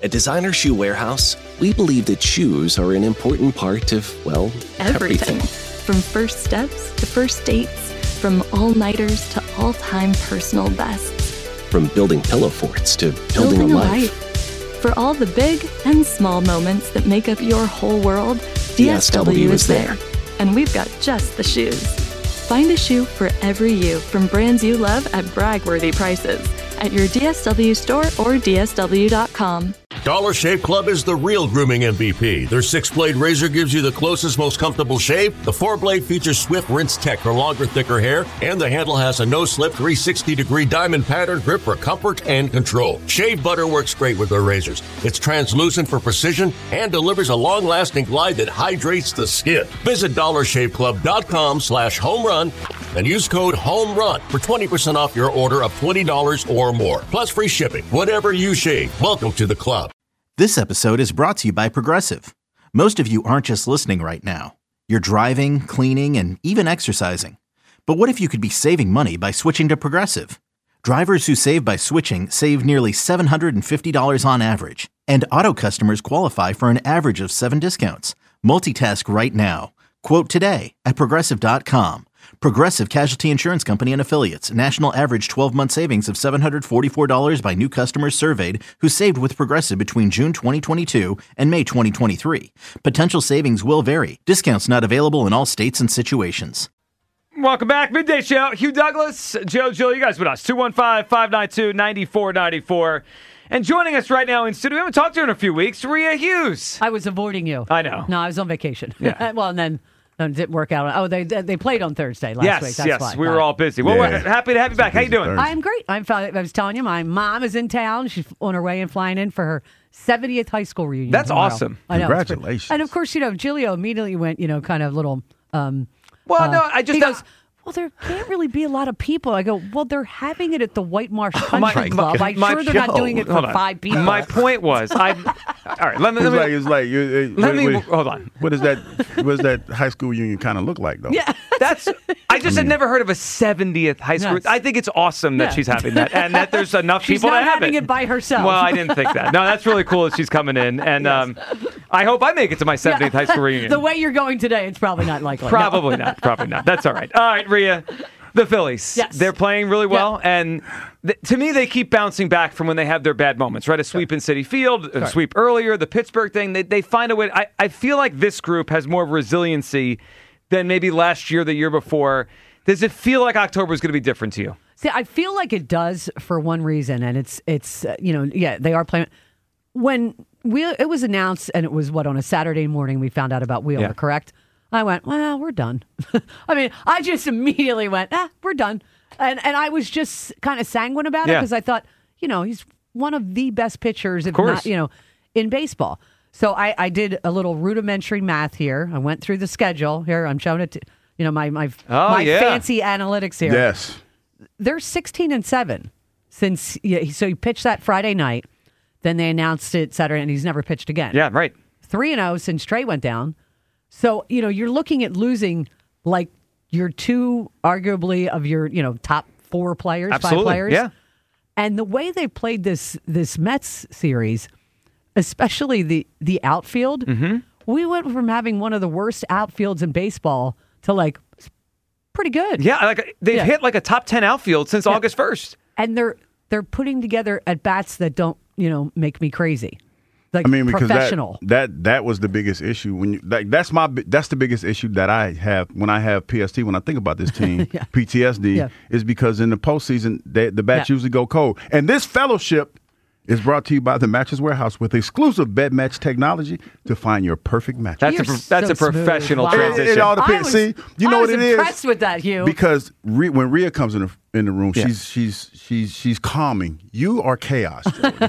At Designer Shoe Warehouse, we believe that shoes are an important part of, well, everything. From first steps to first dates, from all-nighters to all-time personal bests. From building pillow forts to building a life. For all the big and small moments that make up your whole world, DSW is there. And we've got just the shoes. Find a shoe for every you from brands you love at brag-worthy prices at your DSW store or DSW.com. Dollar Shave Club is the real grooming MVP. Their 6-blade razor gives you the closest, most comfortable shave. The 4-blade features swift rinse tech for longer, thicker hair. And the handle has a no-slip 360-degree diamond pattern grip for comfort and control. Shave butter works great with their razors. It's translucent for precision and delivers a long-lasting glide that hydrates the skin. Visit DollarShaveClub.com/homerun and use code HOMERUN for 20% off your order of $20 or more. Plus free shipping. Whatever you shave, welcome to the club. This episode is brought to you by Progressive. Most of you aren't just listening right now. You're driving, cleaning, and even exercising. But what if you could be saving money by switching to Progressive? Drivers who save by switching save nearly $750 on average. And auto customers qualify for an average of 7 discounts. Multitask right now. Quote today at Progressive.com. Progressive Casualty Insurance Company and Affiliates. National average 12-month savings of $744 by new customers surveyed who saved with Progressive between June 2022 and May 2023. Potential savings will vary. Discounts not available in all states and situations. Welcome back. Midday Show. Hugh Douglas, Joe Gill, you guys with us. 215-592-9494. And joining us right now in studio, we haven't talked to her in a few weeks, Rhea Hughes. I was avoiding you. I know. No, I was on vacation. Yeah. Well, and then it didn't work out. Oh, they played on Thursday last week. That's why. We were all busy. Well, we're happy to have you back. How you doing? I'm great. I was telling you, my mom is in town. She's on her way and flying in for her 70th high school reunion. That's tomorrow. awesome. I know. Congratulations. And of course, Giulio immediately went, kind of little. No, I just. He goes, well, there can't really be a lot of people. I go, well, they're having it at the White Marsh Country Club. I'm sure they're not doing it for 5 people. My point was, all right, let me hold on. What does that high school reunion kind of look like, though? Yeah. I just had never heard of a 70th high school. Yes. I think it's awesome that she's having that and that there's enough people to have it. She's not having it by herself. Well, I didn't think that. No, that's really cool that she's coming in. And I hope I make it to my 70th high school reunion. The way you're going today, it's probably not likely. Probably not. Probably not. That's all right. All right, Rhea. The Phillies. Yes. They're playing really well. Yeah. And to me, they keep bouncing back from when they have their bad moments, right? A sweep in Citi Field, a sweep earlier, the Pittsburgh thing. They find a way. I feel like this group has more resiliency than maybe last year, the year before. Does it feel like October is going to be different to you? See, I feel like it does for one reason, and it's they are playing. When it was announced, and it was on a Saturday morning, we found out about Wheeler, correct? I went, well, we're done. I mean, I just immediately went, we're done. And I was just kind of sanguine about it because I thought, he's one of the best pitchers, if not, in baseball. So I did a little rudimentary math here. I went through the schedule. Here, I'm showing it to, my fancy analytics here. Yes. They're 16-7 since, so he pitched that Friday night. Then they announced it Saturday, and he's never pitched again. Yeah, right. 3-0 since Trey went down. So, you're looking at losing like your two, arguably, of your, top 4 players, Absolutely. 5 players. Yeah. And the way they played this Mets series, especially the outfield, we went from having one of the worst outfields in baseball to like pretty good. Yeah, they've hit like a top 10 outfield since August 1st. And they're putting together at bats that don't, make me crazy. Like, because professional. that was the biggest issue when that's the biggest issue that I have when I have PST when I think about this team PTSD is because in the postseason the bats usually go cold, and this fellowship is brought to you by the Mattress Warehouse with exclusive bed match technology to find your perfect mattress. That's a professional transition. It all depends. See, you know what it is. I was impressed with that, Hugh. Because when Rhea comes in the room, she's calming. You are chaos.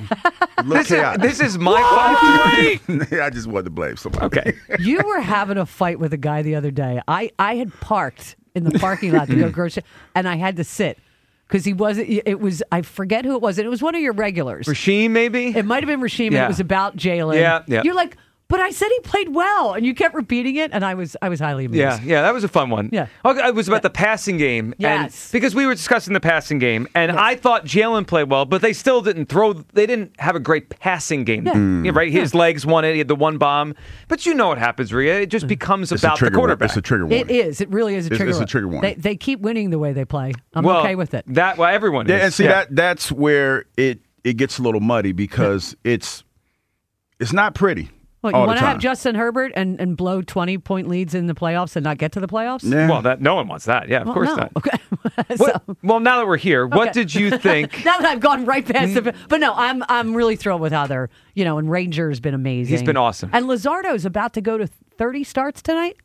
This is my fault. I just wanted to blame somebody. Okay. You were having a fight with a guy the other day. I had parked in the parking lot to go grocery, and I had to sit. Because I forget who it was. And it was one of your regulars. Rasheem, maybe? It might have been Rasheem. And it was about Jalen. Yeah. You're like, But I said he played well, and you kept repeating it, and I was highly amused. Yeah, that was a fun one. Yeah. Okay, it was about the passing game. Yes. And because we were discussing the passing game, and I thought Jalen played well, but they still didn't have a great passing game. Yeah, right? His legs won it. He had the one bomb. But you know what happens, Rhea. It just becomes about the quarterback. It's a trigger warning. It is. It really is a trigger warning. It's a trigger warning. They keep winning the way they play. I'm okay with it. Everyone is. And see, that's where it gets a little muddy because it's not pretty. Well, you want to have Justin Herbert and blow 20-point leads in the playoffs and not get to the playoffs? Yeah. Well, no one wants that. Yeah, of course not. Okay. Well, now that we're here, what did you think? Now that I've gone right past it, but no, I'm really thrilled with how they're, and Ranger's been amazing. He's been awesome. And Luzardo's about to go to 30 starts tonight.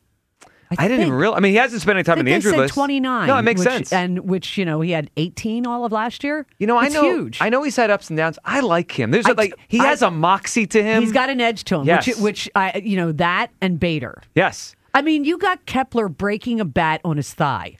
I didn't even realize. I mean, he hasn't spent any time in the injury list. 29. No, it makes sense. And he had 18 all of last year. It's huge. I know he's had ups and downs. I like him. He has a moxie to him. He's got an edge to him. Yes. Which that and Bader. Yes. I mean, you got Kepler breaking a bat on his thigh.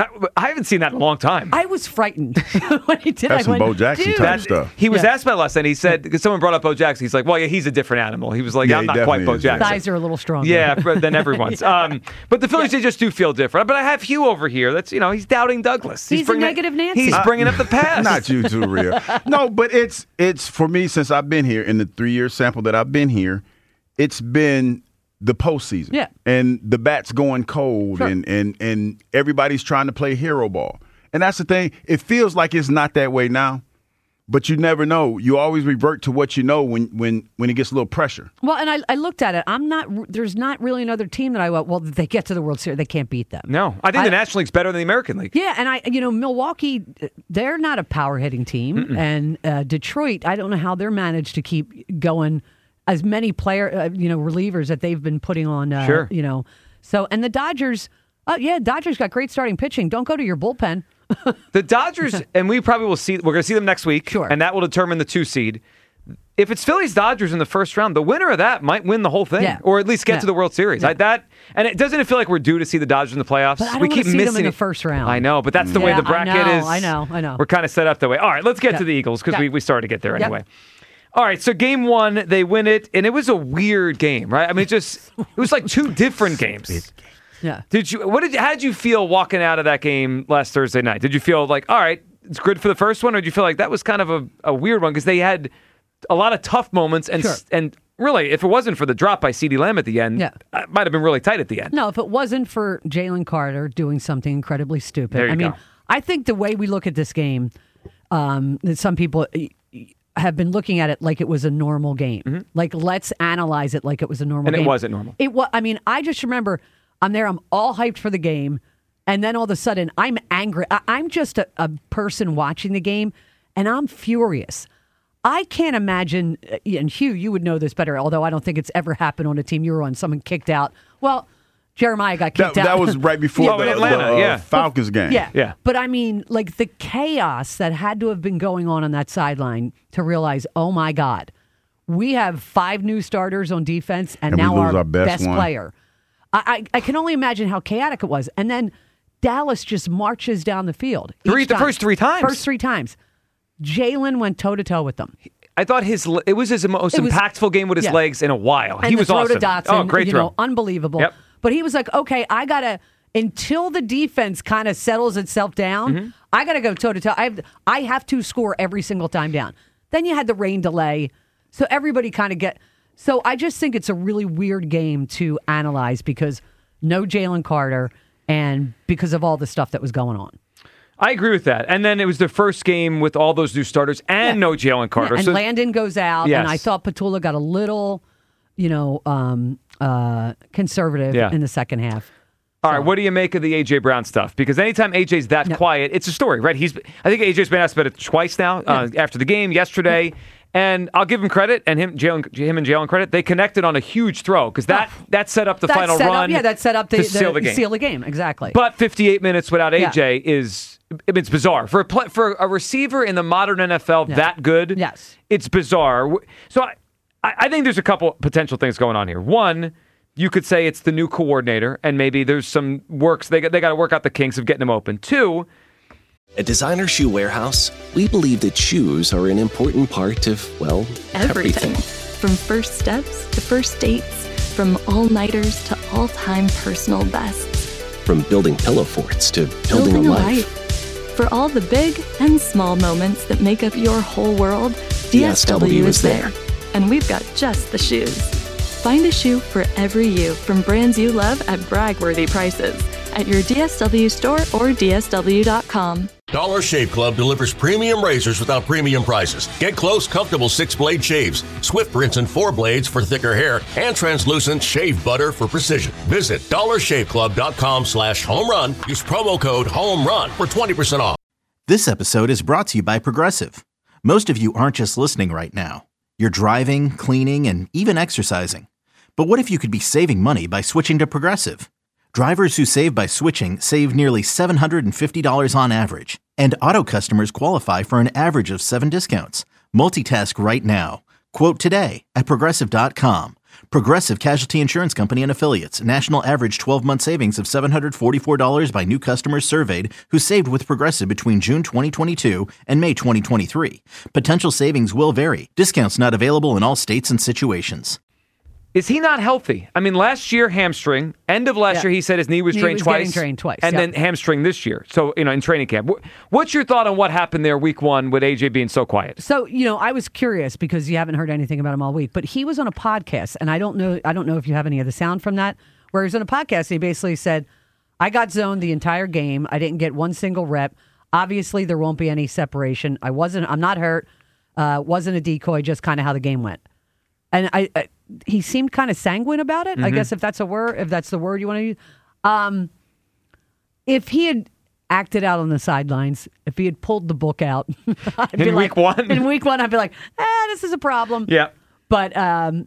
I haven't seen that in a long time. I was frightened when he did. That's some Bo Jackson type stuff. He was asked about last night. He said, because someone brought up Bo Jackson, he's like, well, yeah, he's a different animal. He was like, I'm not quite Bo Jackson. Thighs are a little stronger. Yeah, than everyone's. But the Phillies, they just do feel different. But I have Hugh over here. That's, he's doubting Douglas. He's a negative Nancy. He's bringing up the past. Not you too, Rhea. No, but it's for me, since I've been here, in the 3-year sample that I've been here, it's been the postseason. Yeah. And the bat's going cold, sure. and everybody's trying to play hero ball. And that's the thing. It feels like it's not that way now, but you never know. You always revert to what you know when it gets a little pressure. Well, and I looked at it. There's not really another team that I went, well, they get to the World Series, they can't beat them. No. I think the National League's better than the American League. Yeah, and Milwaukee, they're not a power hitting team. Mm-mm. And Detroit, I don't know how they're managed to keep going as many relievers that they've been putting on, sure. So, and the Dodgers, Dodgers got great starting pitching. Don't go to your bullpen. The Dodgers, and we probably will see, we're going to see them next week, sure. And that will determine the 2 seed. If it's Phillies-Dodgers in the first round, the winner of that might win the whole thing, or at least get to the World Series. Yeah. And it doesn't feel like we're due to see the Dodgers in the playoffs. But I don't we keep see missing them in the first round. I know, but that's the way the bracket is. I know. We're kind of set up that way. All right, let's get to the Eagles because we started to get there anyway. All right, so game 1, they win it, and it was a weird game, right? I mean, it was like 2 different games. Yeah. How did you feel walking out of that game last Thursday night? Did you feel like, all right, it's good for the first one, or did you feel like that was kind of a weird one because they had a lot of tough moments and really, if it wasn't for the drop by CeeDee Lamb at the end, it might have been really tight at the end. No, if it wasn't for Jalen Carter doing something incredibly stupid. There you go. I think the way we look at this game, that some people have been looking at it like it was a normal game. Mm-hmm. Like, let's analyze it like it was a normal game. And it wasn't normal. I just remember I'm there, I'm all hyped for the game, and then all of a sudden I'm angry. I'm just a person watching the game, and I'm furious. I can't imagine, and Hugh, you would know this better, although I don't think it's ever happened on a team you were on, someone kicked out. Well, Jeremiah got kicked out. That was right before the Falcons game. Yeah. But I mean, like the chaos that had to have been going on that sideline to realize, oh my God, we have 5 new starters on defense and now our best player. I can only imagine how chaotic it was. And then Dallas just marches down the field. The first 3 times. First 3 times. Jalen went toe-to-toe with them. I thought it was his most impactful game with his legs in a while. And he was awesome. Dotson, great throw. Unbelievable. Yep. But he was like, okay, I got to, until the defense kind of settles itself down, I got to go toe-to-toe. I have to score every single time down. Then you had the rain delay. So everybody kind of so I just think it's a really weird game to analyze because no Jalen Carter and because of all the stuff that was going on. I agree with that. And then it was the first game with all those new starters and no Jalen Carter. And Landon goes out, and I thought Petula got a little, conservative in the second half. All right, what do you make of the A.J. Brown stuff? Because anytime A.J.'s that quiet, it's a story, right? I think A.J.'s been asked about it twice now after the game, yesterday. And I'll give him credit, and him and Jalen credit. They connected on a huge throw because that set up the final run. That set up to seal the game. Seal the game, exactly. But 58 minutes without A.J. it's bizarre for a receiver in the modern NFL that good. Yes, it's bizarre. So I think there's a couple potential things going on here. One, you could say it's the new coordinator, and maybe there's some works they got to work out the kinks of getting him open. 2. At Designer Shoe Warehouse, we believe that shoes are an important part of, everything. From first steps to first dates, from all-nighters to all-time personal bests. From building pillow forts to building a life. For all the big and small moments that make up your whole world, DSW is there. And we've got just the shoes. Find a shoe for every you from brands you love at brag-worthy prices at your DSW store or DSW.com. Dollar Shave Club delivers premium razors without premium prices. Get close, comfortable 6-blade shaves, swift rinse and 4 blades for thicker hair, and translucent shave butter for precision. Visit dollarshaveclub.com/homerun. Use promo code HOMERUN for 20% off. This episode is brought to you by Progressive. Most of you aren't just listening right now. You're driving, cleaning, and even exercising. But what if you could be saving money by switching to Progressive? Drivers who save by switching save nearly $750 on average. And auto customers qualify for an average of 7 discounts. Multitask right now. Quote today at Progressive.com. Progressive Casualty Insurance Company and Affiliates. National average 12-month savings of $744 by new customers surveyed who saved with Progressive between June 2022 and May 2023. Potential savings will vary. Discounts not available in all states and situations. Is he not healthy? I mean, last year, hamstring. End of last year, he said his knee was trained twice. And then hamstring this year. So, in training camp. What's your thought on what happened there week one with AJ being so quiet? So, I was curious because you haven't heard anything about him all week, but he was on a podcast, and I don't know if you have any of the sound from that, where he was on a podcast, and he basically said, I got zoned the entire game. I didn't get one single rep. Obviously, there won't be any separation. I'm not hurt. Wasn't a decoy, just kind of how the game went. And he seemed kind of sanguine about it. Mm-hmm. I guess if that's the word you want to use. If he had acted out on the sidelines, if he had pulled the book out in week one, I'd be like, this is a problem. Yeah. But I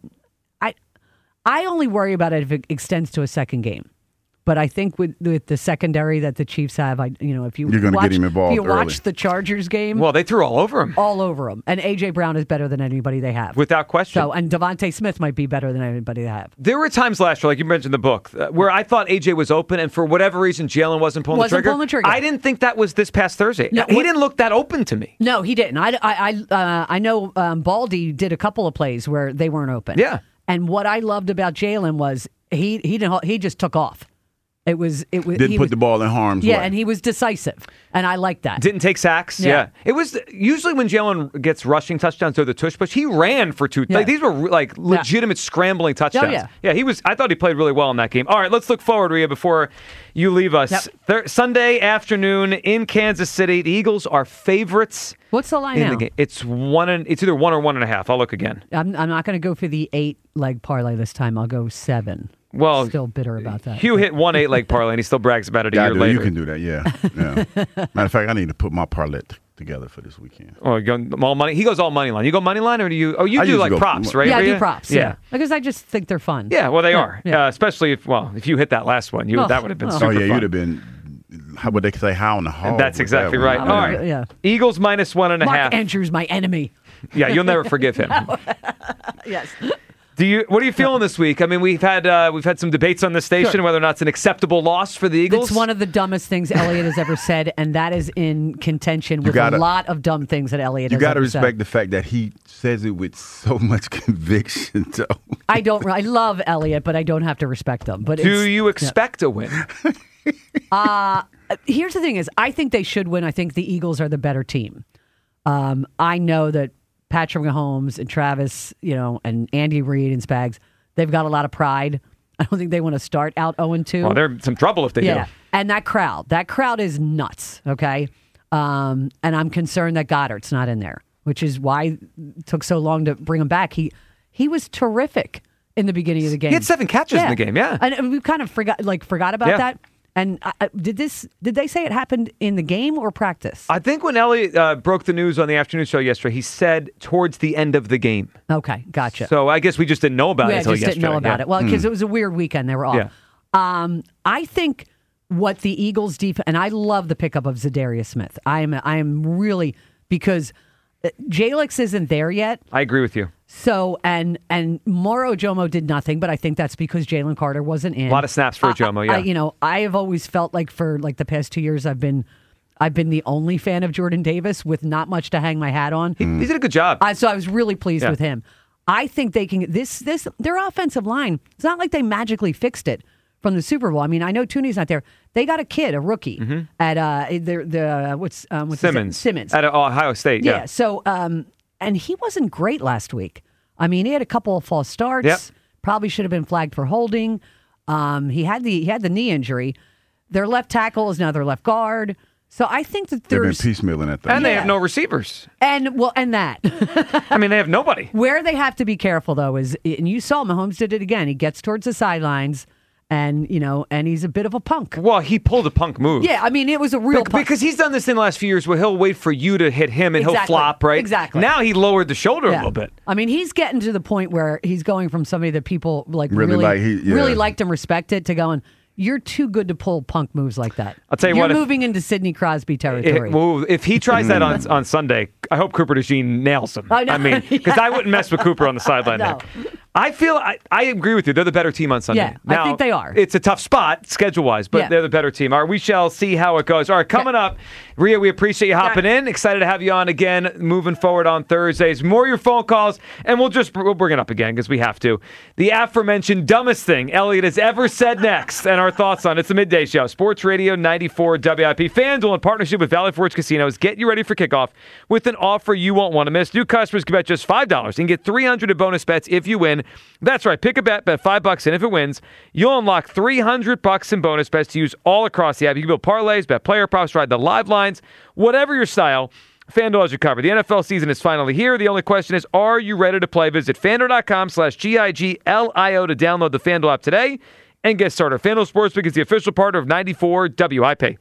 only worry about it if it extends to a second game. But I think with the secondary that the Chiefs have, if you're going to get him involved. If you watch the Chargers game, well, they threw all over him. And AJ Brown is better than anybody they have, without question. So, and Devontae Smith might be better than anybody they have. There were times last year, like you mentioned in the book, where I thought AJ was open, and for whatever reason, Jalen wasn't pulling the trigger. I didn't think that was this past Thursday. No, he didn't look that open to me. No, he didn't. I know Baldy did a couple of plays where they weren't open. Yeah. And what I loved about Jalen was he just took off. It was didn't put the ball in harm's way. Yeah, and he was decisive, and I like that. Didn't take sacks. Yeah. It was usually when Jalen gets rushing touchdowns or the tush push, he ran for 2. Yeah. Like, these were like legitimate scrambling touchdowns. Oh, yeah. I thought he played really well in that game. All right, let's look forward, Rhea, before you leave us. Yep. Sunday afternoon in Kansas City, the Eagles are favorites. What's the line now? The game. It's either 1 or 1.5. I'll look again. I'm not going to go for the 8-leg parlay this time. I'll go 7. Well, still bitter about that. Hugh hit 1 8-leg parlay, and he still brags about it a year later. You can do that, yeah. Matter of fact, I need to put my parlay together for this weekend. Oh, you go all money. He goes all money line. You go money line, or do you? Oh, you do like props, right? Yeah, I do props. Yeah, because I just think they're fun. Yeah, well, they are. Yeah. Especially if you hit that last one, that would have been super fun. You'd have been. How would they say? How in the hall? That's exactly right. All right. Yeah. Eagles minus 1.5. Mark Andrews, my enemy. Yeah, you'll never forgive him. Yes. What are you feeling this week? I mean, we've had some debates on this station whether or not it's an acceptable loss for the Eagles. It's one of the dumbest things Elliott has ever said, and that is in contention with a lot of dumb things that Elliott has ever said. You got to respect the fact that he says it with so much conviction, though. I love Elliott, but I don't have to respect him. But do you expect a win? Here's the thing: I think they should win. I think the Eagles are the better team. I know that Patrick Mahomes and Travis, and Andy Reid and Spags, they've got a lot of pride. I don't think they want to start out 0-2. Well, they're in some trouble if they do. And that crowd is nuts, okay? And I'm concerned that Goddard's not in there, which is why it took so long to bring him back. He was terrific in the beginning of the game. He had 7 catches in the game, And we kind of forgot about that. And did they say it happened in the game or practice? I think when Elliott broke the news on the afternoon show yesterday, he said towards the end of the game. Okay, gotcha. So I guess we just didn't know about it until yesterday. Didn't know about it. Well, because it was a weird weekend. They were off. Yeah. I think what the Eagles defense, and I love the pickup of Zadarius Smith. I am really, because Jalix isn't there yet. I agree with you. So, and Moro Ojomo did nothing, but I think that's because Jalen Carter wasn't in. A lot of snaps for Ojomo, yeah. I have always felt like for the past 2 years I've been the only fan of Jordan Davis with not much to hang my hat on. He did a good job. So I was really pleased with him. I think they can. Their offensive line. It's not like they magically fixed it from the Super Bowl. I mean, I know Tooney's not there. They got a kid, a rookie, at what's Simmons at Ohio State. Yeah. So and he wasn't great last week. I mean, he had a couple of false starts. Yep. Probably should have been flagged for holding. He had the knee injury. Their left tackle is now their left guard. So I think that they've been piecemealing at that. And they have no receivers. And that. I mean, they have nobody. Where they have to be careful, though, is, and you saw Mahomes did it again. He gets towards the sidelines, and he's a bit of a punk. Well, he pulled a punk move. Yeah, I mean, it was a real punk. Because he's done this in the last few years where he'll wait for you to hit him and he'll flop, right? Exactly. Now he lowered the shoulder a little bit. I mean, he's getting to the point where he's going from somebody that people really liked and respected to going, you're too good to pull punk moves like that. I'll tell you what. You're moving into Sidney Crosby territory. If he tries that on Sunday, I hope Cooper DeJean nails him. I mean, because I wouldn't mess with Cooper on the sideline there. I feel I agree with you. They're the better team on Sunday. Yeah, now, I think they are. It's a tough spot schedule-wise, but they're the better team. All right, we shall see how it goes. All right, coming up, Rhea, we appreciate you hopping in. Excited to have you on again moving forward on Thursdays. More of your phone calls, and we'll bring it up again because we have to. The aforementioned dumbest thing Elliot has ever said next, and our thoughts on it. It's the Midday Show. Sports Radio 94 WIP. FanDuel in partnership with Valley Forge Casinos. Get you ready for kickoff with an offer you won't want to miss. New customers can bet just $5 and get $300 in bonus bets if you win. That's right. Pick a bet $5, and if it wins, you'll unlock $300 in bonus bets to use all across the app. You can build parlays, bet player props, ride the live lines, whatever your style. FanDuel has you covered. The NFL season is finally here. The only question is, are you ready to play? Visit FanDuel.com/GIGLIO to download the FanDuel app today and get started. FanDuel Sportsbook is the official partner of 94 WIP.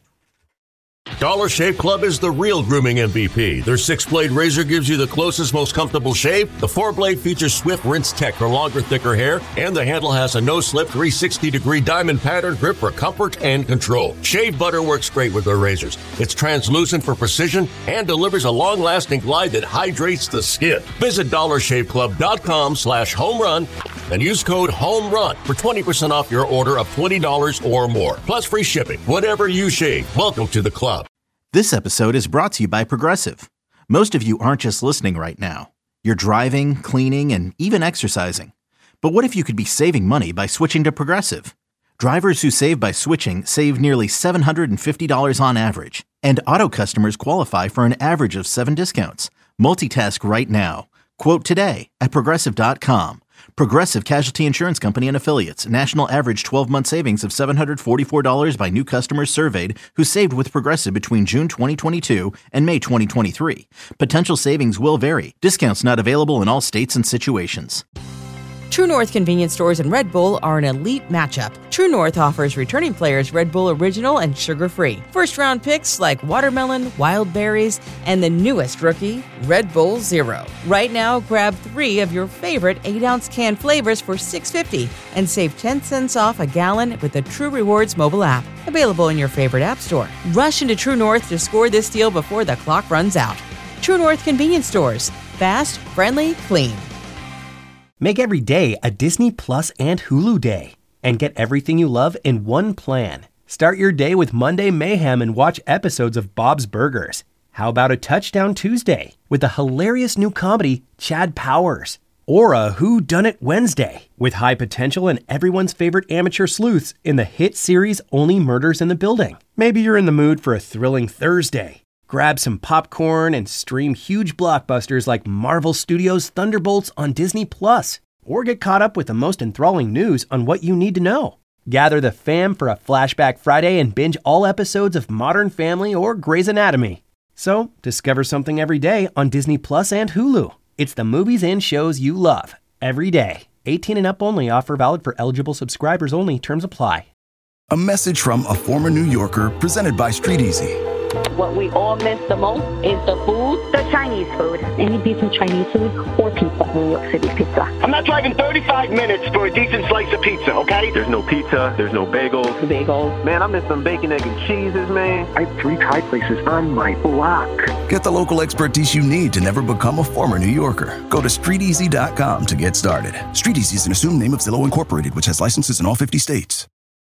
Dollar Shave Club is the real grooming MVP. Their 6-blade razor gives you the closest, most comfortable shave. The 4-blade features Swift Rinse Tech for longer, thicker hair, and the handle has a no-slip 360-degree diamond pattern grip for comfort and control. Shave butter works great with their razors. It's translucent for precision and delivers a long-lasting glide that hydrates the skin. Visit DollarShaveClub.com/homerun and use code HOMERUN for 20% off your order of $20 or more. Plus free shipping. Whatever you shave, welcome to the club. This episode is brought to you by Progressive. Most of you aren't just listening right now. You're driving, cleaning, and even exercising. But what if you could be saving money by switching to Progressive? Drivers who save by switching save nearly $750 on average. And auto customers qualify for an average of 7 discounts. Multitask right now. Quote today at Progressive.com. Progressive Casualty Insurance Company and Affiliates. National average 12-month savings of $744 by new customers surveyed who saved with Progressive between June 2022 and May 2023. Potential savings will vary. Discounts not available in all states and situations. True North convenience stores and Red Bull are an elite matchup. True North offers returning players Red Bull Original and sugar-free. First-round picks like watermelon, wild berries, and the newest rookie, Red Bull Zero. Right now, grab 3 of your favorite 8-ounce can flavors for $6.50 and save 10 cents off a gallon with the True Rewards mobile app. Available in your favorite app store. Rush into True North to score this deal before the clock runs out. True North convenience stores. Fast, friendly, clean. Make every day a Disney Plus and Hulu day and get everything you love in one plan. Start your day with Monday Mayhem and watch episodes of Bob's Burgers. How about a Touchdown Tuesday with the hilarious new comedy Chad Powers? Or a Whodunit Wednesday with high potential and everyone's favorite amateur sleuths in the hit series Only Murders in the Building. Maybe you're in the mood for a thrilling Thursday. Grab some popcorn and stream huge blockbusters like Marvel Studios' Thunderbolts on Disney+. Or get caught up with the most enthralling news on what you need to know. Gather the fam for a Flashback Friday and binge all episodes of Modern Family or Grey's Anatomy. So, discover something every day on Disney Plus and Hulu. It's the movies and shows you love, every day. 18 and up only. Offer valid for eligible subscribers only. Terms apply. A message from a former New Yorker presented by Street Easy. What we all miss the most is the food. The Chinese food. Any decent Chinese food or pizza. New York City pizza. I'm not driving 35 minutes for a decent slice of pizza, okay? There's no pizza. There's no bagels. Bagels. Man, I miss some bacon, egg, and cheeses, man. I have 3 Thai places on my block. Get the local expertise you need to never become a former New Yorker. Go to StreetEasy.com to get started. Street Easy is an assumed name of Zillow Incorporated, which has licenses in all 50 states.